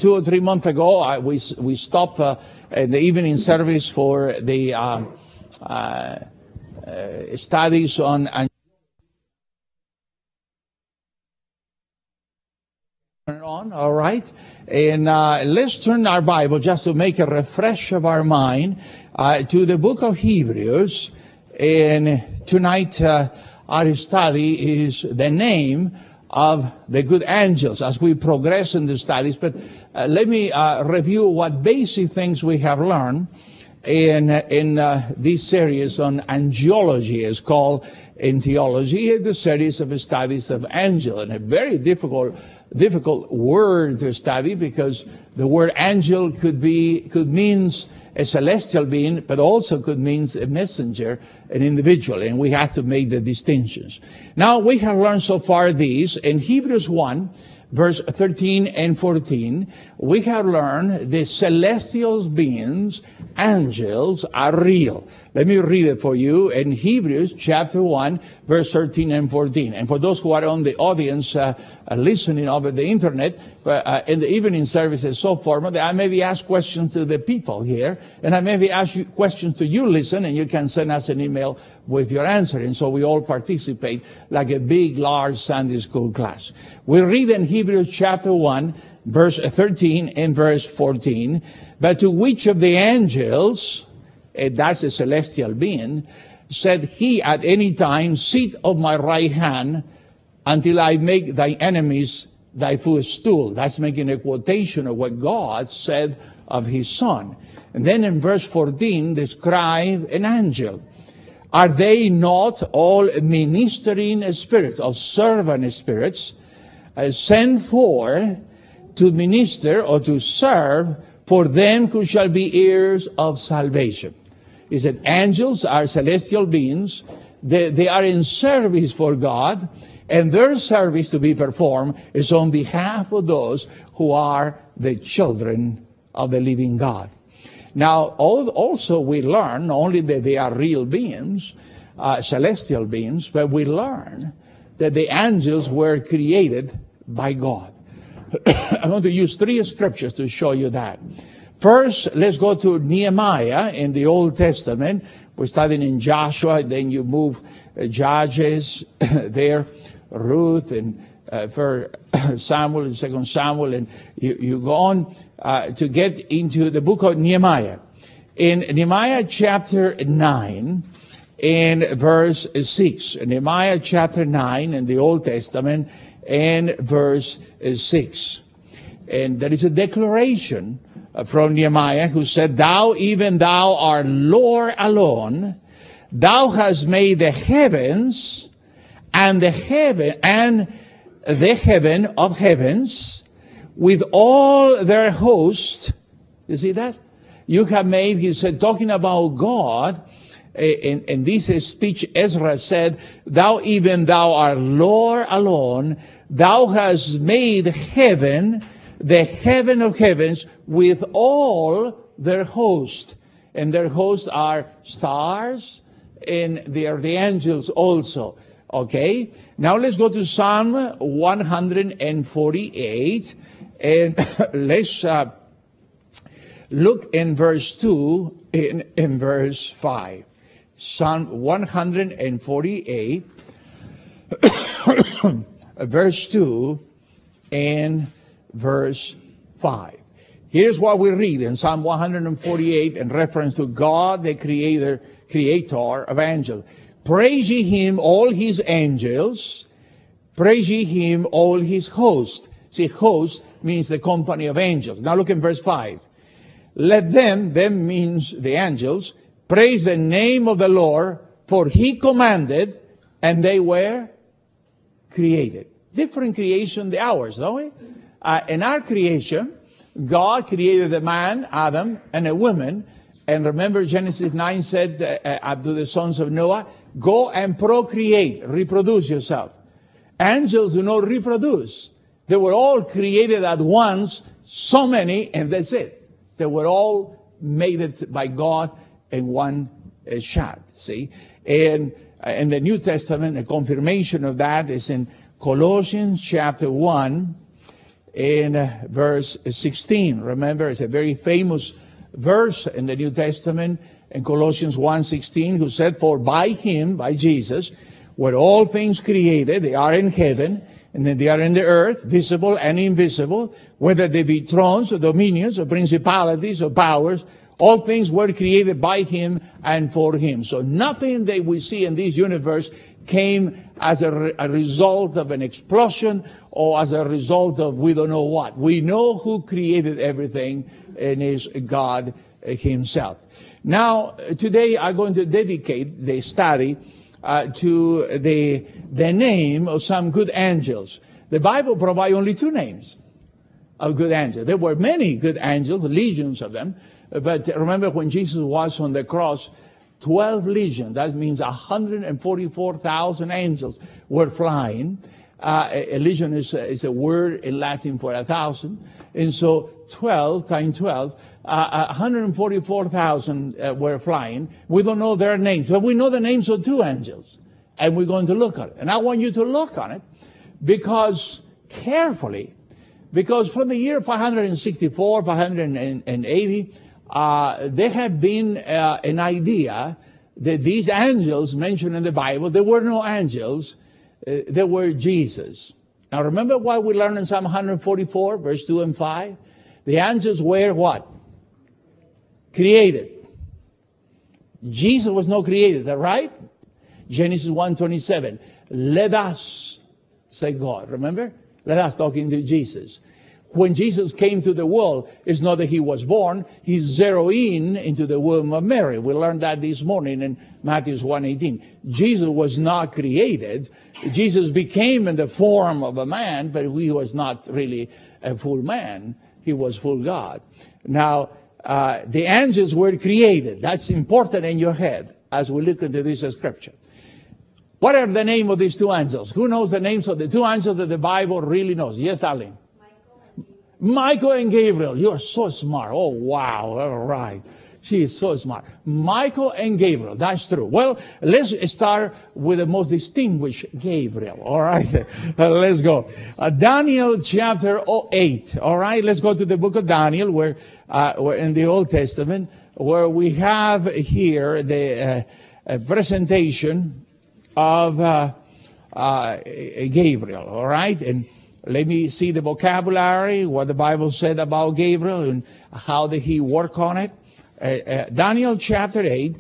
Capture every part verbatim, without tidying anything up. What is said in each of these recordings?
two or three months ago, I, we we stopped uh, the evening service for the uh, uh, uh, studies on. On, all right, and uh, let's turn our Bible just to make a refresh of our mind uh, to the book of Hebrews. And tonight uh, our study is the name of the good angels as we progress in the studies. But uh, let me uh, review what basic things we have learned in in uh, this series on angelology. Is called in theology the series of studies of angel, and a very difficult difficult word to study because the word angel could be could means a celestial being, but also could means a messenger, an individual, and we have to make the distinctions. Now we have learned so far these in Hebrews one. Verse thirteen and fourteen, we have learned the celestial beings, angels, are real. Let me read it for you in Hebrews chapter one, verse thirteen and fourteen. And for those who are on the audience uh, uh, listening over the internet, uh, in the evening services so formal that I maybe ask questions to the people here, and I maybe ask you questions to you listen, and you can send us an email with your answer. And so we all participate like a big, large Sunday school class. We read in Hebrews chapter one, verse thirteen and verse fourteen, but to which of the angels, and that's a celestial being, said he at any time, sit of my right hand until I make thy enemies thy footstool. That's making a quotation of what God said of his son. And then in verse fourteen, describe an angel. Are they not all ministering spirits, or servant spirits, uh, sent forth to minister or to serve for them who shall be heirs of salvation? He said angels are celestial beings. They, they are in service for God, and their service to be performed is on behalf of those who are the children of the living God. Now, also we learn not only that they are real beings, uh, celestial beings, but we learn that the angels were created by God. I'm going to use three scriptures to show you that. First, let's go to Nehemiah in the Old Testament. We're studying in Joshua, then you move uh, Judges there, Ruth, and uh, for Samuel and Second Samuel, and you, you go on uh, to get into the book of Nehemiah. In Nehemiah chapter nine, in verse six. Nehemiah chapter nine in the Old Testament, and verse six. And there is a declaration from Nehemiah who said, Thou, even thou art Lord alone, thou hast made the heavens and the heaven and the heaven of heavens with all their host. You see that? You have made, he said, talking about God, in, in this speech Ezra said, Thou, even thou art Lord alone, thou hast made heaven, the heaven of heavens, with all their host. And their hosts are stars, and they are the angels also. Okay? Now let's go to Psalm one forty-eight, and let's uh, look in verse two and in, in verse five. Psalm one forty-eight, verse two and verse five. Here's what we read in Psalm one forty-eight in reference to God, the creator, creator of angels. Praise ye him, all his angels. Praise ye him, all his hosts. See, host means the company of angels. Now look in verse five. Let them, them means the angels, praise the name of the Lord, for he commanded, and they were created. Different creation than ours, don't we? Uh, in our creation, God created a man, Adam, and a woman. And remember Genesis nine said uh, uh, to the sons of Noah, go and procreate, reproduce yourself. Angels do not reproduce. They were all created at once, so many, and that's it. They were all made it by God in one uh, shot, see? And uh, in the New Testament, a confirmation of that is in Colossians chapter one, in uh, verse sixteen. Remember, it's a very famous verse in the New Testament in Colossians one sixteen, who said, for by him, by Jesus, were all things created, they are in heaven, and then they are in the earth, visible and invisible, whether they be thrones or dominions or principalities or powers, all things were created by him and for him. So nothing that we see in this universe came as a, re- a result of an explosion or as a result of we don't know what. We know who created everything, and is God himself. Now, today I'm going to dedicate the study uh, to the, the name of some good angels. The Bible provides only two names of good angels. There were many good angels, legions of them. But remember, when Jesus was on the cross, twelve legions, that means one hundred forty-four thousand angels were flying. Uh, a, a legion is a, is a word in Latin for a thousand. And so twelve times twelve, uh, one hundred forty-four thousand uh, were flying. We don't know their names, but we know the names of two angels. And we're going to look at it. And I want you to look on it because carefully, because from the year five hundred sixty-four, five hundred eighty, uh, there had been uh, an idea that these angels mentioned in the Bible, there were no angels, uh, there were Jesus. Now remember what we learned in Psalm one forty-four, verse two and five? The angels were what? Created. Jesus was not created, is that right? Genesis one twenty-seven. Let us, say God, remember? Let us talking to Jesus. When Jesus came to the world, it's not that he was born, he's zeroing into the womb of Mary. We learned that this morning in Matthew one eighteen. Jesus was not created. Jesus became in the form of a man, but he was not really a full man. He was full God. Now, uh, the angels were created. That's important in your head as we look into this scripture. What are the names of these two angels? Who knows the names of the two angels that the Bible really knows? Yes, darling. Michael and Gabriel. You're so smart. Oh, wow. All right. She is so smart. Michael and Gabriel. That's true. Well, let's start with the most distinguished Gabriel. All right. Uh, let's go. Uh, Daniel chapter eight. All right. Let's go to the book of Daniel, where, uh, where in the Old Testament, where we have here the uh, presentation of uh, uh, Gabriel. All right. And let me see the vocabulary, what the Bible said about Gabriel, and how did he work on it. Uh, uh, Daniel chapter eight,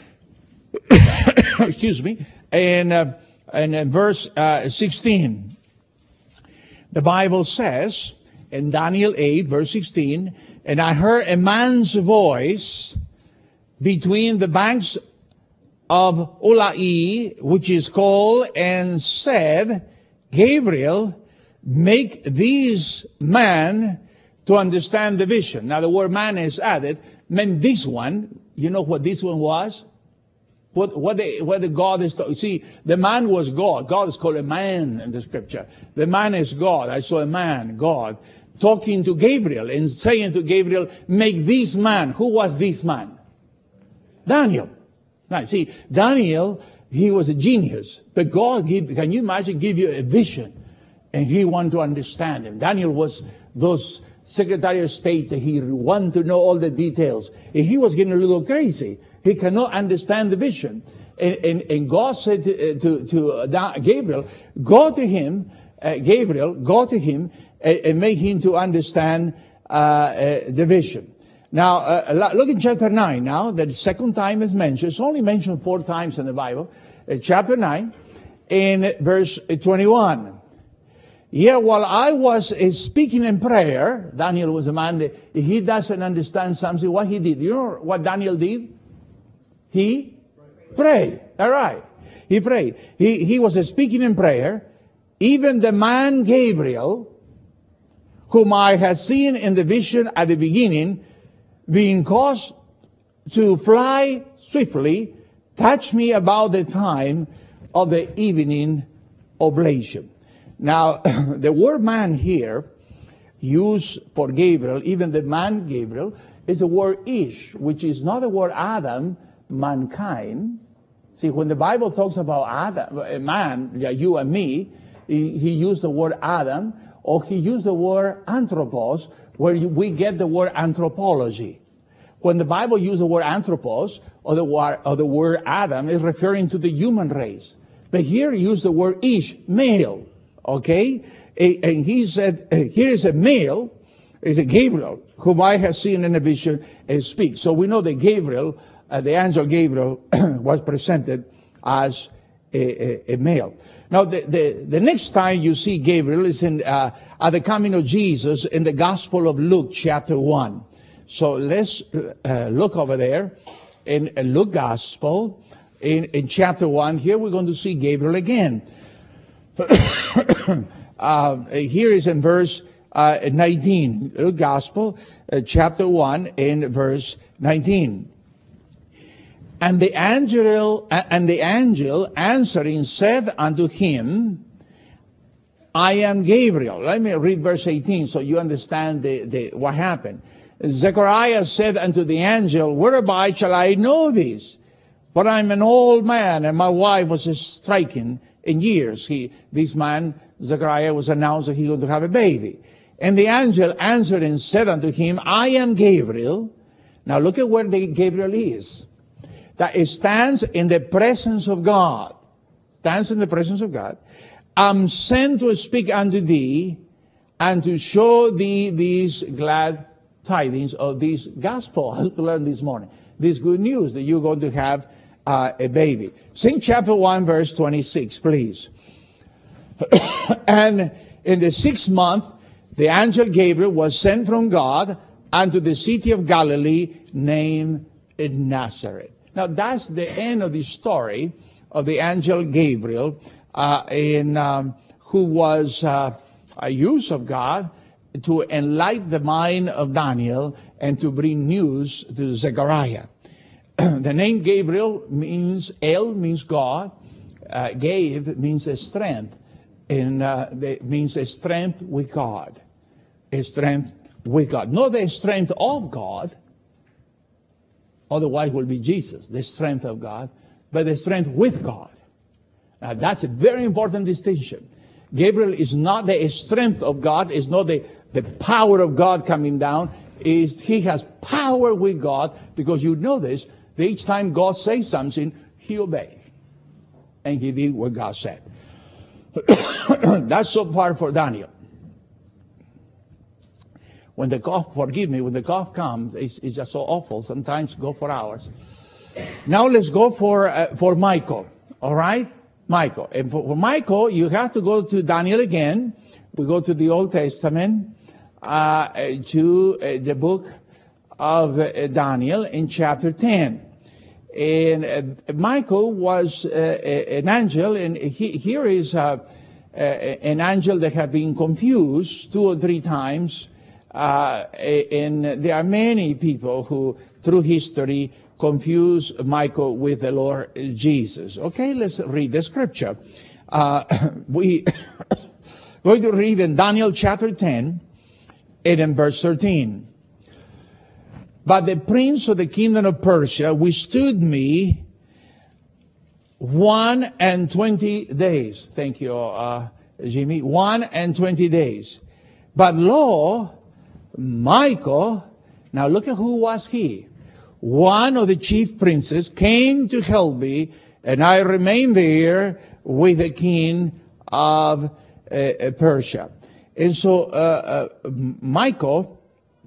excuse me, and, uh, and uh, verse uh, sixteen. The Bible says in Daniel eight, verse sixteen, and I heard a man's voice between the banks of Ulai, which is called, and said, Gabriel, make these men to understand the vision. Now the word man is added, meant this one. You know what this one was? What, what, the, what the God is talking. See, the man was God. God is called a man in the scripture. The man is God. I saw a man, God, talking to Gabriel and saying to Gabriel, make this man. Who was this man? Daniel. Now, see, Daniel, he was a genius. But God, give, can you imagine, give you a vision? And he wanted to understand him. Daniel was those Secretary of State that he wanted to know all the details. And he was getting a little crazy. He cannot understand the vision. And, and, and God said to, uh, to, to uh, Gabriel, go to him, uh, Gabriel, go to him and, and make him to understand uh, uh, the vision. Now, uh, look in chapter nine now. The second time is mentioned. It's only mentioned four times in the Bible. Uh, chapter nine, in verse twenty-one. Yeah, while I was uh, speaking in prayer, Daniel was a man that he doesn't understand something. What he did, you know what Daniel did? He prayed. All right. He prayed. He, he was uh, speaking in prayer. Even the man Gabriel, whom I had seen in the vision at the beginning, being caused to fly swiftly, touched me about the time of the evening oblation. Now, the word man here, used for Gabriel, even the man Gabriel, is the word ish, which is not the word Adam, mankind. See, when the Bible talks about Adam, man, you and me, he, he used the word Adam, or he used the word anthropos, where you, we get the word anthropology. When the Bible uses the word anthropos, or the, or the word Adam, is referring to the human race. But here he used the word ish, male. Okay? And he said, here is a male, is a Gabriel, whom I have seen in a vision and speak. So we know that Gabriel, uh, the angel Gabriel, was presented as a, a, a male. Now, the, the, the next time you see Gabriel is in uh, at the coming of Jesus in the Gospel of Luke, chapter one. So let's uh, look over there in, in Luke Gospel, in, in chapter one. Here we're going to see Gabriel again. uh, here is in verse uh, nineteen, Luke Gospel, uh, chapter one, in verse nineteen. And the angel, and the angel answering said unto him, I am Gabriel. Let me read verse eighteen so you understand the, the, what happened. Zechariah said unto the angel, whereby shall I know this? But I'm an old man, and my wife was striking in years. He, this man, Zechariah, was announced that he was going to have a baby. And the angel answered and said unto him, I am Gabriel. Now look at where the Gabriel is. That it stands in the presence of God. Stands in the presence of God. I'm sent to speak unto thee and to show thee these glad tidings of this gospel. I learned this morning. This good news that you're going to have uh, a baby. Saint chapter one, verse twenty-six, please. And in the sixth month, the angel Gabriel was sent from God unto the city of Galilee named Nazareth. Now, that's the end of the story of the angel Gabriel, uh, in, um, who was uh, a use of God to enlighten the mind of Daniel and to bring news to Zechariah. The name Gabriel means, El means God, uh, Gabe means a strength, and uh, it means a strength with God. A strength with God. Not the strength of God, otherwise will be Jesus, the strength of God, but the strength with God. Now that's a very important distinction. Gabriel is not the strength of God, is not the, the power of God coming down. Is he has power with God, because you know this, that each time God says something, he obeys. And he did what God said. That's so far for Daniel. When the cough, forgive me, when the cough comes, it's, it's just so awful. Sometimes go for hours. Now let's go for uh, for Michael. All right? Michael. And for, for Michael, you have to go to Daniel again. We go to the Old Testament, uh, to uh, the book of uh, Daniel in chapter ten. And uh, Michael was uh, an angel, and he, here is uh, uh, an angel that had been confused two or three times. Uh, and there are many people who, through history, confuse Michael with the Lord Jesus. Okay, let's read the scripture. Uh, we going to read in Daniel chapter ten and in verse thirteen. But the prince of the kingdom of Persia withstood me one and twenty days. Thank you, uh, Jimmy. One and twenty days. But lo, Michael, now look at who was he. One of the chief princes came to help me, and I remained there with the king of uh, Persia. And so uh, uh, Michael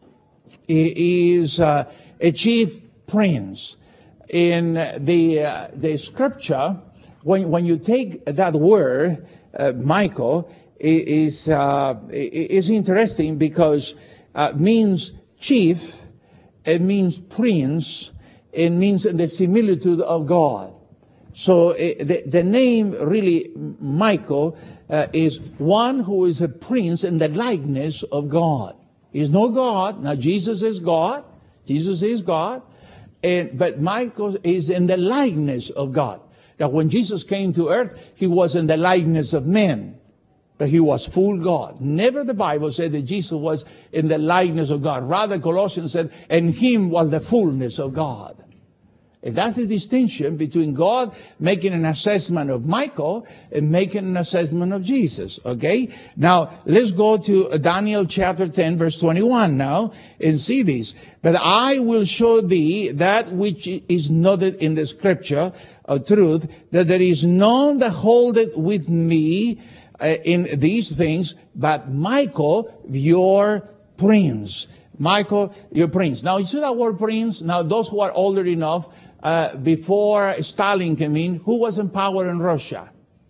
is uh, a chief prince. In the uh, the scripture, when when you take that word, uh, Michael, is uh, is interesting because Uh, means chief, it means prince, it means the similitude of God. So uh, the, the name really, Michael, uh, is one who is a prince in the likeness of God. He's no God. Now Jesus is God. Jesus is God. And, but Michael is in the likeness of God. Now when Jesus came to earth, he was in the likeness of men. But he was full God. Never the Bible said that Jesus was in the likeness of God. Rather, Colossians said, and him was the fullness of God. And that's the distinction between God making an assessment of Michael and making an assessment of Jesus. Okay? Now, let's go to Daniel chapter ten, verse twenty-one now, and see this. But I will show thee that which is noted in the scripture of truth, that there is none that holdeth with me uh, in these things, but Michael, your prince. Michael, your prince. Now, you see that word prince? Now, those who are older enough, uh, before Stalin came in, who was in power in Russia?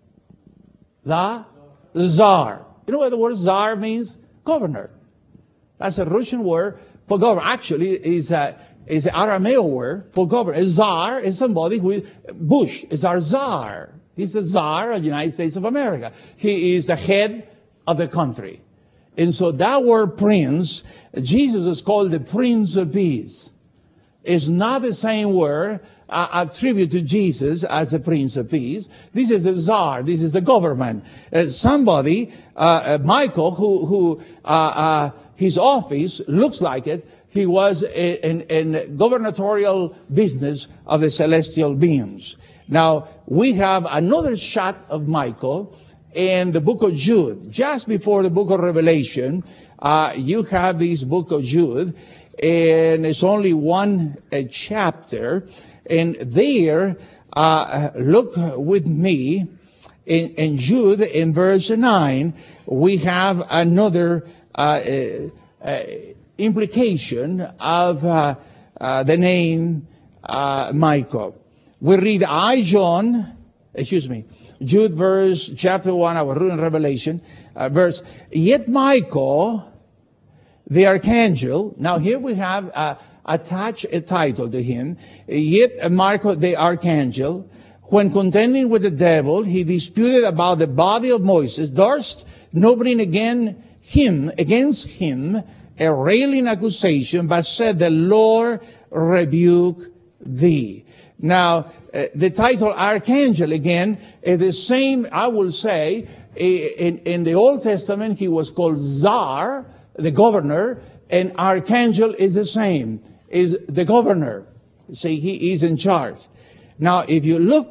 The, the Tsar. You know what the word Tsar means? Governor. That's a Russian word for governor. Actually, is a is an Aramaic word for governor. A Tsar is somebody who is, Bush is our Tsar. He's the Tsar of the United States of America. He is the head of the country. And so that word prince, Jesus is called the Prince of Peace. It's not the same word uh, attributed to Jesus as the Prince of Peace. This is the Tsar. This is the government. Uh, somebody, uh, uh, Michael, who, who uh, uh, his office looks like it. He was in, in gubernatorial business of the celestial beings. Now, we have another shot of Michael in the book of Jude. Just before the book of Revelation, uh, you have this book of Jude, and it's only one uh, chapter. And there, uh, look with me, in, in Jude, in verse nine, we have another uh, uh, implication of uh, uh, the name uh, Michael. We read, I, John, excuse me, Jude verse, chapter one, I will read in Revelation, uh, verse, yet Michael, the archangel, now here we have uh, attached a title to him, yet Michael, the archangel, when contending with the devil, he disputed about the body of Moses, durst not bring again him, against him, a railing accusation, but said, the Lord rebuke thee. Now, uh, the title Archangel, again, is the same, I will say, in, in the Old Testament, he was called Tsar, the governor, and Archangel is the same, is the governor. See, he is in charge. Now, if you look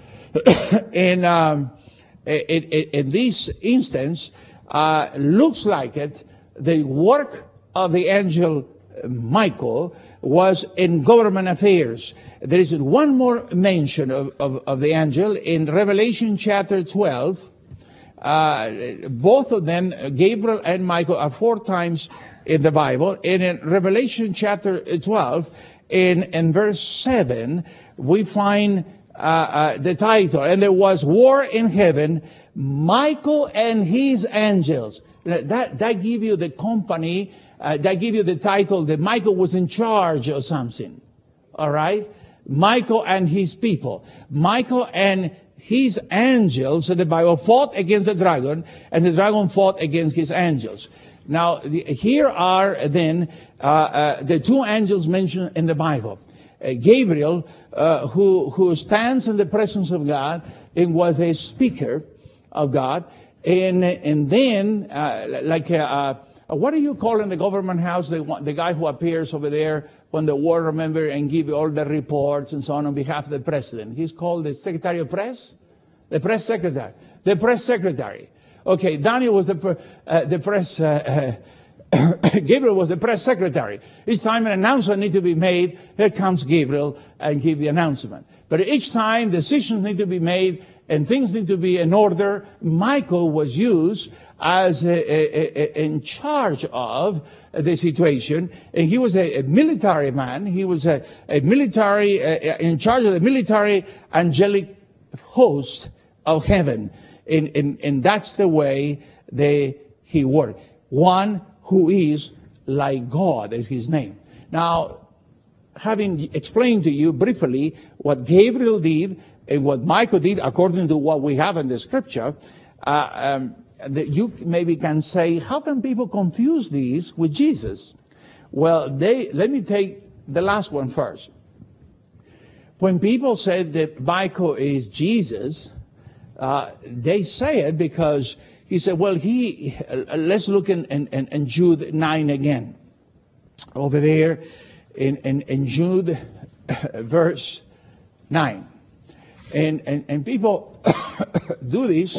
in, um, in, in this instance, uh, looks like it, the work of the angel Michael was in government affairs. There is one more mention of, of, of the angel in Revelation chapter twelve. Uh, both of them, Gabriel and Michael, are four times in the Bible. And in Revelation chapter twelve, in, in verse seven, we find uh, uh, the title, and there was war in heaven, Michael and his angels. That, that give you the company, uh, that give you the title that Michael was in charge of something. All right? Michael and his people. Michael and his angels, so the Bible fought against the dragon, and the dragon fought against his angels. Now, the, here are then uh, uh, the two angels mentioned in the Bible. Uh, Gabriel, uh, who, who stands in the presence of God and was a speaker of God. And, and then, uh, like, uh, uh, what do you call in the government house the, the guy who appears over there when the war, remember, and give you all the reports and so on on behalf of the president? He's called the Secretary of Press? The press secretary. The press secretary. Okay, Daniel was the, uh, the press, uh, uh, Gabriel was the press secretary. Each time an announcement needs to be made, here comes Gabriel and give the announcement. But each time decisions need to be made and things need to be in order, Michael was used as a, a, a, in charge of the situation. And he was a, a military man. He was a, a military, uh, in charge of the military angelic host of heaven. And, and, and that's the way they, he worked. One who is like God is his name. Now, having explained to you briefly what Gabriel did and what Michael did according to what we have in the scripture, uh, um, that you maybe can say, how can people confuse these with Jesus? Well, they, let me take the last one first. When people said that Michael is Jesus, uh, they say it because he said, well, he, uh, let's look in, in, in Jude nine again. Over there in, in, in Jude verse nine. And, and, and people do this,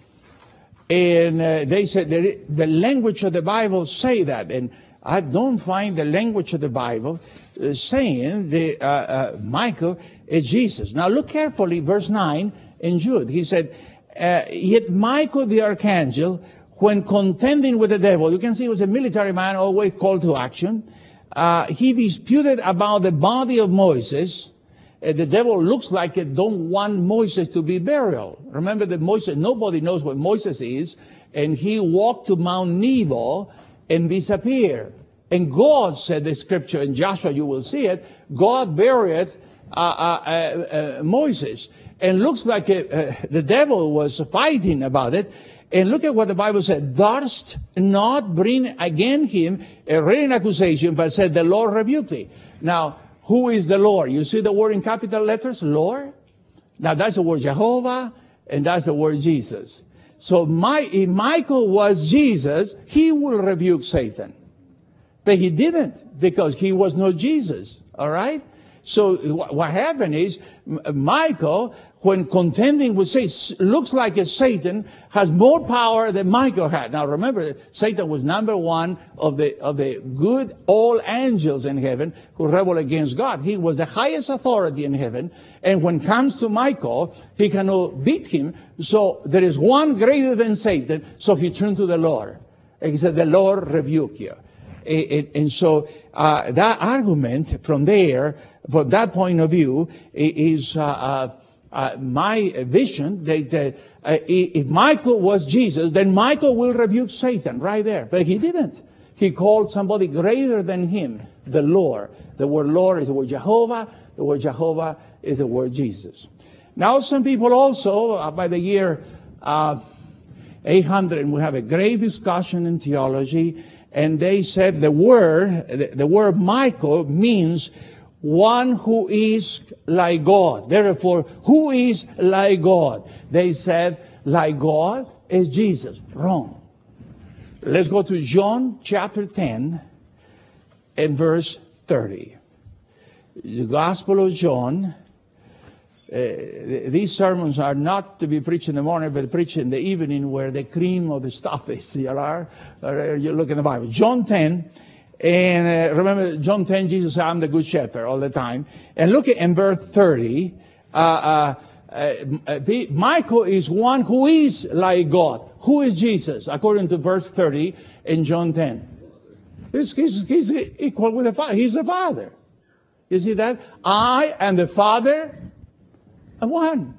and uh, they said the, the language of the Bible say that. And I don't find the language of the Bible uh, saying the uh, uh, Michael is Jesus. Now look carefully, verse nine in Jude. He said, uh, yet Michael the archangel, when contending with the devil, you can see he was a military man, always called to action. Uh, he disputed about the body of Moses. Uh, the devil looks like it don't want Moses to be buried. Remember that Moses, nobody knows what Moses is, and he walked to Mount Nebo and disappeared. And God said, the scripture in Joshua, you will see it, God buried uh, uh, uh, Moses. And looks like uh, the devil was fighting about it. And look at what the Bible said. Durst not bring against him a written accusation, but said, the Lord rebuked thee. Now, who is the Lord? You see the word in capital letters, Lord? Now, that's the word Jehovah, and that's the word Jesus. So my, if Michael was Jesus, he will rebuke Satan. But he didn't, because he was not Jesus. All right? So what happened is, Michael, when contending with Satan, looks like a Satan has more power than Michael had. Now remember, Satan was number one of the of the good all angels in heaven who rebel against God. He was the highest authority in heaven. And when it comes to Michael, he cannot beat him. So there is one greater than Satan. So he turned to the Lord. And he said, the Lord rebuke you. And, and so uh, that argument from there, from that point of view, is uh, uh, uh, my vision that uh, if Michael was Jesus, then Michael will rebuke Satan right there. But he didn't. He called somebody greater than him, the Lord. The word Lord is the word Jehovah. The word Jehovah is the word Jesus. Now some people also, uh, by the year uh, eight hundred, we have a great discussion in theology. And they said the word, the word Michael means one who is like God. Therefore, who is like God? They said, like God is Jesus. Wrong. Let's go to John chapter ten and verse thirty. The Gospel of John. Uh, these sermons are not to be preached in the morning, but preached in the evening, where the cream of the stuff is. You are, uh, you look in the Bible. John ten, and uh, remember John ten, Jesus said, I'm the good shepherd all the time. And look at in verse thirty, uh, uh, uh, Michael is one who is like God. Who is Jesus? According to verse thirty in John ten. He's, he's, he's equal with the Father. He's the Father. You see that? I and the Father one.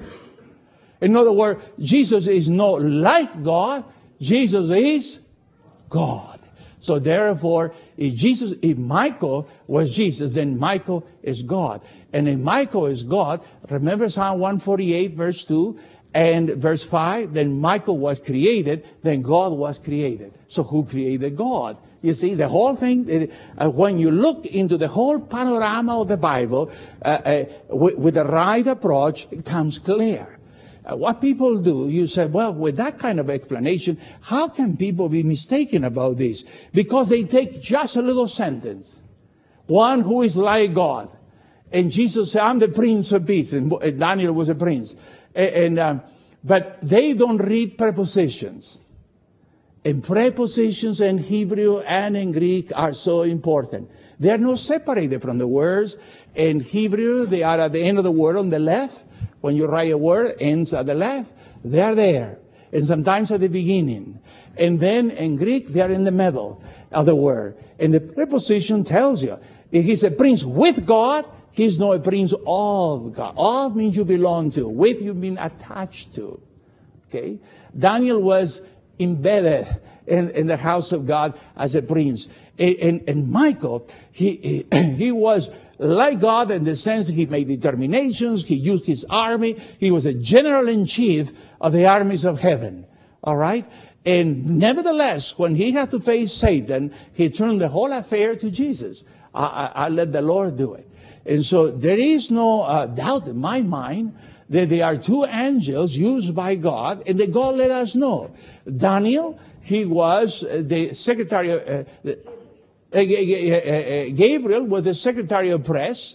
In other words, Jesus is not like God. Jesus is God. So therefore, if Jesus, if Michael was Jesus, then Michael is God. And if Michael is God, remember Psalm one forty-eight, verse two and verse five, then Michael was created, then God was created. So who created God? You see, the whole thing, uh, when you look into the whole panorama of the Bible, uh, uh, with, with the right approach, it comes clear. Uh, what people do, you say, well, with that kind of explanation, how can people be mistaken about this? Because they take just a little sentence. One who is like God. And Jesus said, I'm the Prince of Peace. And Daniel was a prince. And, and um, but they don't read prepositions. And prepositions in Hebrew and in Greek are so important. They are not separated from the words. In Hebrew, they are at the end of the word on the left. When you write a word, ends at the left. They are there. And sometimes at the beginning. And then in Greek, they are in the middle of the word. And the preposition tells you, if he's a prince with God, he's not a prince of God. Of means you belong to. With, you mean attached to. Okay? Daniel was embedded in, in the house of God as a prince. And, and, and Michael, he, he, he was like God in the sense he made determinations, he used his army, he was a general-in-chief of the armies of heaven. All right? And nevertheless, when he had to face Satan, he turned the whole affair to Jesus. I, I, I let the Lord do it. And so there is no uh, doubt in my mind that there are two angels used by God, and that God let us know. Daniel, he was the secretary of, uh, uh, Gabriel was the secretary of press,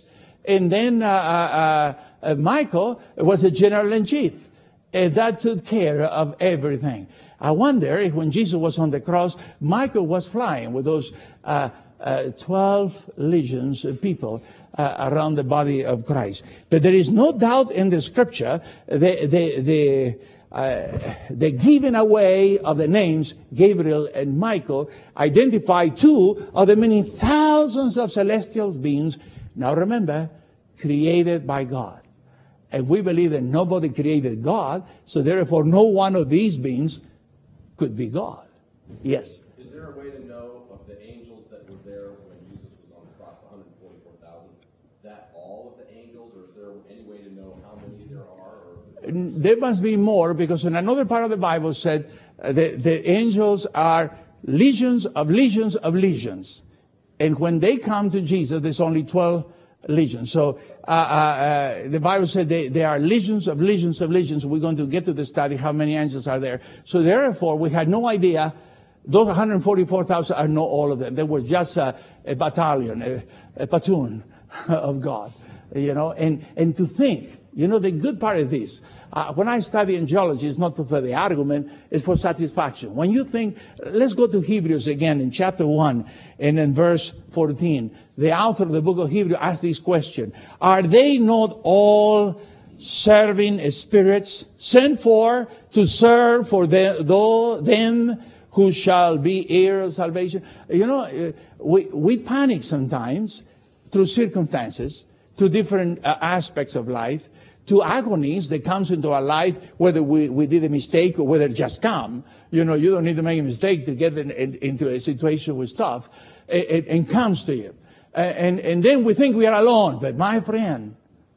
And then uh, uh, uh, Michael was a general in chief. And that took care of everything. I wonder if when Jesus was on the cross, Michael was flying with those uh, uh, twelve legions of people uh, around the body of Christ. But there is no doubt in the scripture, the, the, the, uh, the giving away of the names Gabriel and Michael identify two of the many thousands of celestial beings. Now remember, created by God. And we believe that nobody created God, so therefore no one of these beings could be God. Yes? Is there a way to know of the angels that were there when Jesus was on the cross, one hundred forty-four thousand? Is that all of the angels, or is there any way to know how many there are? Or... There must be more, because in another part of the Bible said uh, the, the angels are legions of legions of legions. And when they come to Jesus, there's only twelve legions. So uh, uh, uh, the Bible said they, they are legions of legions of legions. We're going to get to the study how many angels are there. So therefore, we had no idea. Those one hundred forty-four thousand are not all of them. They were just a, a battalion, a, a platoon of God. You know, and, and to think, you know, the good part of this, uh, when I study angelology, it's not for the argument, it's for satisfaction. When you think, let's go to Hebrews again in chapter one and in verse fourteen. The author of the book of Hebrews asked this question: are they not all serving spirits sent for to serve for the, though, them who shall be heirs of salvation? You know, we, we panic sometimes through circumstances, through different uh, aspects of life, to agonies that comes into our life, whether we, we did a mistake or whether it just come. You know, you don't need to make a mistake to get in, in, into a situation with stuff. It, it, it comes to you. Uh, and, and then we think we are alone. But my friend,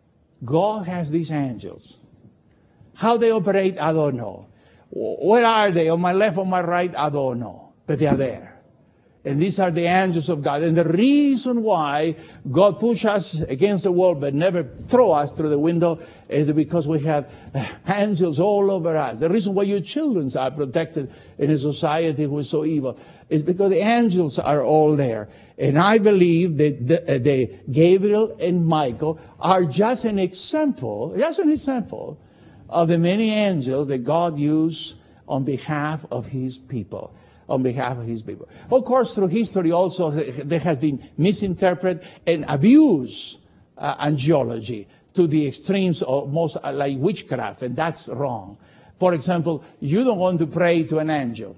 God has these angels. How they operate, I don't know. Where are they? On my left, on my right, I don't know. But they are there. And these are the angels of God. And the reason why God pushes us against the wall but never throw us through the window is because we have angels all over us. The reason why your children are protected in a society who is so evil is because the angels are all there. And I believe that the, uh, the Gabriel and Michael are just an example, just an example of the many angels that God used on behalf of his people. On behalf of his people. Of course, through history also, there has been misinterpreted and abused uh, angelology to the extremes of most uh, like witchcraft, and that's wrong. For example, you don't want to pray to an angel.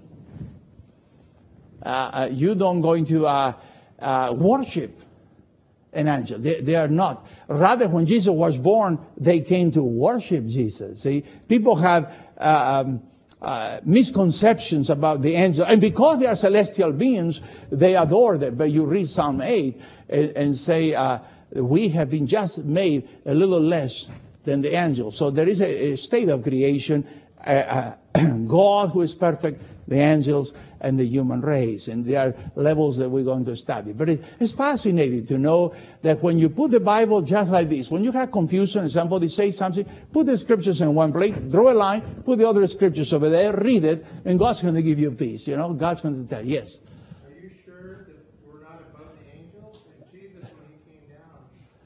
Uh, uh, you don't going to uh, uh, worship an angel. They, they are not. Rather, when Jesus was born, they came to worship Jesus. See, people have uh, um, Uh, misconceptions about the angels. And because they are celestial beings, they adore them. But you read Psalm eight and, and say, uh, we have been just made a little less than the angels. So there is a, a state of creation. Uh, uh, God who is perfect, the angels, and the human race. And there are levels that we're going to study. But it, it's fascinating to know that when you put the Bible just like this, when you have confusion and somebody says something, put the scriptures in one place, draw a line, put the other scriptures over there, read it, and God's going to give you peace. You know, God's going to tell you, yes. Are you sure that we're not above the angels? And Jesus, when he came down,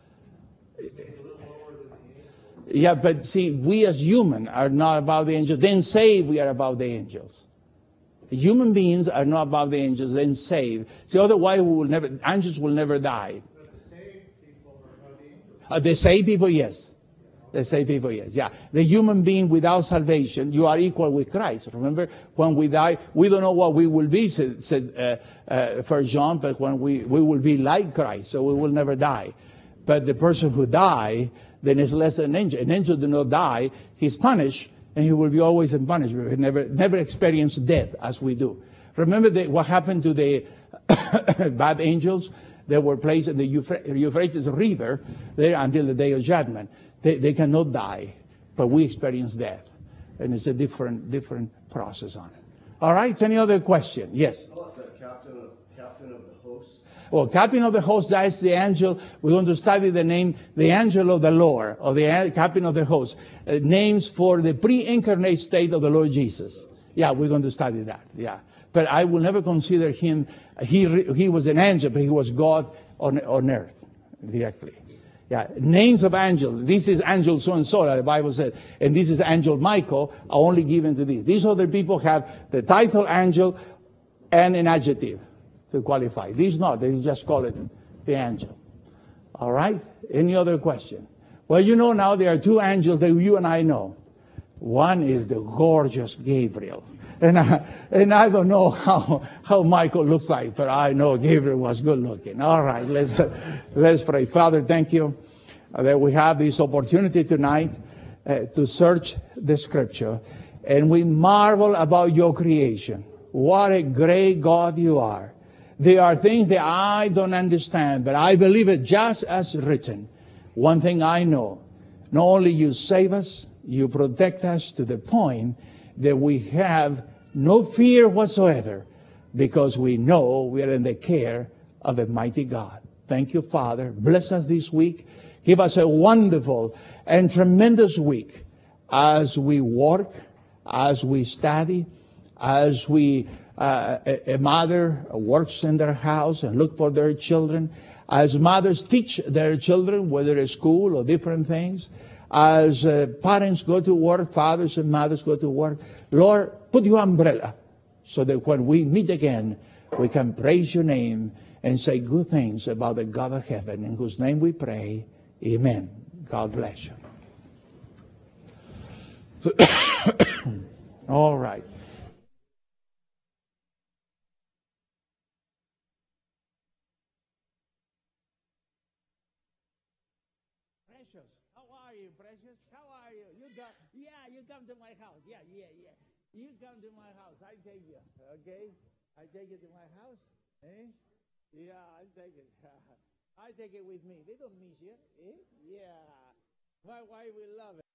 he made a little lower than the angels. Yeah, but see, we as human are not above the angels. Then say we are above the angels. Human beings are not above the angels, then saved. See, otherwise we will never, angels will never die. But the saved people are above the angels. Uh, the saved people, yes. The saved people, yes. Yeah. The human being without salvation, you are equal with Christ. Remember, when we die, we don't know what we will be, said, said uh, uh, First John, but when we, we will be like Christ, so we will never die. But the person who dies, then is less than an angel. An angel do not die, he's punished. And he will be always in punishment. He never, never experience death as we do. Remember the, what happened to the bad angels that were placed in the Euphrates River there until the day of judgment. They, they cannot die, but we experience death. And it's a different, different process on it. All right, any other question? Yes? How about the captain of, captain of the host? Well, captain of the host, that is the angel. We're going to study the name, the angel of the Lord, or the captain of the host. Uh, names for the pre-incarnate state of the Lord Jesus. Yeah, we're going to study that. Yeah. But I will never consider him, he he was an angel, but he was God on, on earth directly. Yeah, names of angels. This is angel so and so, the Bible said, and this is angel Michael, are only given to these. These other people have the title angel and an adjective to qualify. These not. They just call it the angel. All right? Any other question? Well, you know now there are two angels that you and I know. One is the gorgeous Gabriel. And I, and I don't know how, how Michael looks like, but I know Gabriel was good looking. All right, let's, let's pray. Father, thank you that we have this opportunity tonight uh, to search the Scripture. And we marvel about your creation. What a great God you are. There are things that I don't understand, but I believe it just as written. One thing I know, not only you save us, you protect us to the point that we have no fear whatsoever because we know we are in the care of a mighty God. Thank you, Father. Bless us this week. Give us a wonderful and tremendous week as we work, as we study, as we uh, a, a mother works in their house and look for their children, as mothers teach their children, whether at school or different things, as uh, parents go to work, fathers and mothers go to work. Lord, put your umbrella so that when we meet again, we can praise your name and say good things about the God of heaven, in whose name we pray. Amen. God bless you. All right. Precious, how are you, Precious? How are you? You got, yeah, you come to my house. Yeah, yeah, yeah. You come to my house. I take you, okay? I take you to my house. Eh? Yeah, I take it. I take it with me. They don't miss you. Eh? Yeah. My wife will love it.